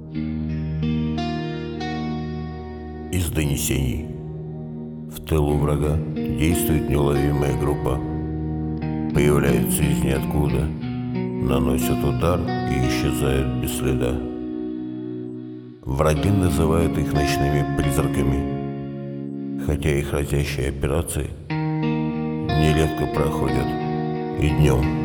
Из донесений. В тылу врага действует неуловимая группа. Появляются из ниоткуда, наносят удар и исчезают без следа. Враги называют их ночными призраками, хотя их разящие операции нередко проходят и днем.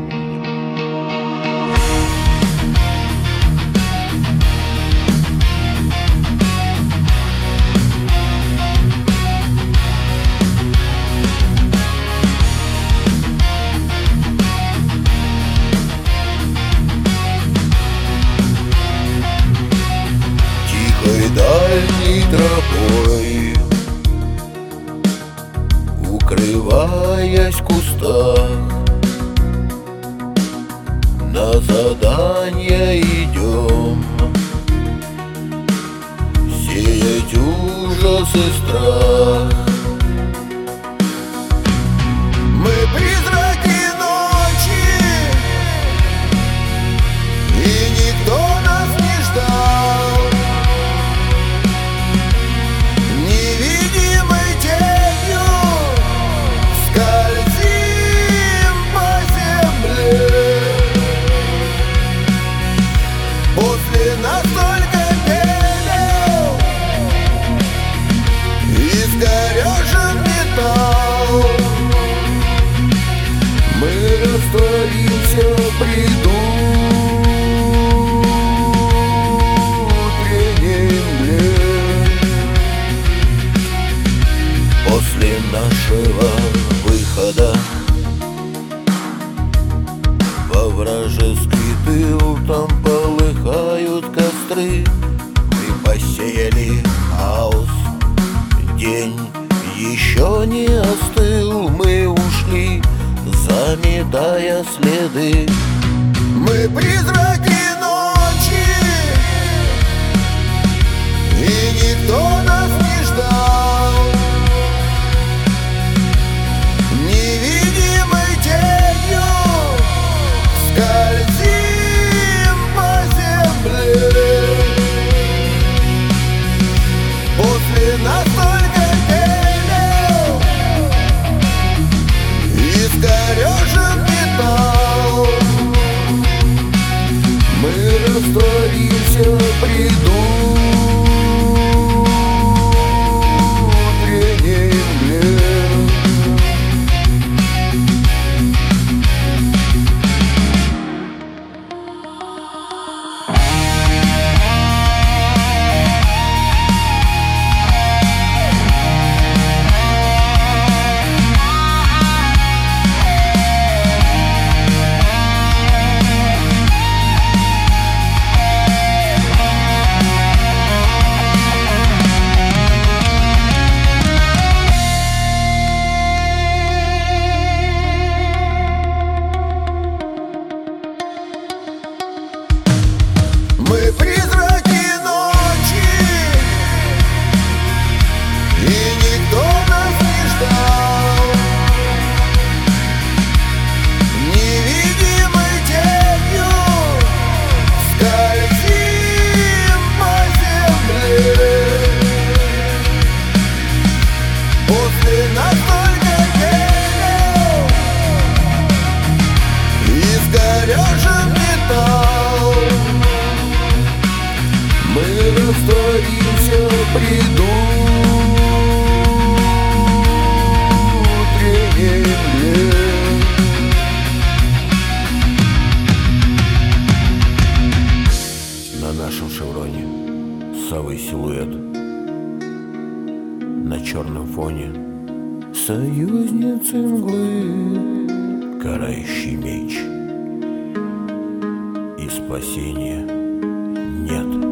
Дальней тропой, укрываясь в кустах, на задание идем, сеять ужас и страх. Мы призраки ночи, и никто нас не ждал. После настолько белел искорежен металл, мы растворимся в бреду утренней мгле. После нашего выхода во вражеский тыл там полыхают костры. Мы посеяли хаос, день еще не остыл. Мы ушли, заметая следы. Мы призраки ночи, и никто нас не ждал. Невидимой тенью скользим по земле. После настолько белел искорежен металл, мы растворимся в бреду утренней мгле. Мы призраки ночи, и никто нас не ждал. Невидимой тенью скользим по земле. После настолько белел искорежен металл, мы растворимся в бреду утренней мгле. На нашем шевроне совый силуэт, на черном фоне союзницы мглы, карающий меч, и спасения нет.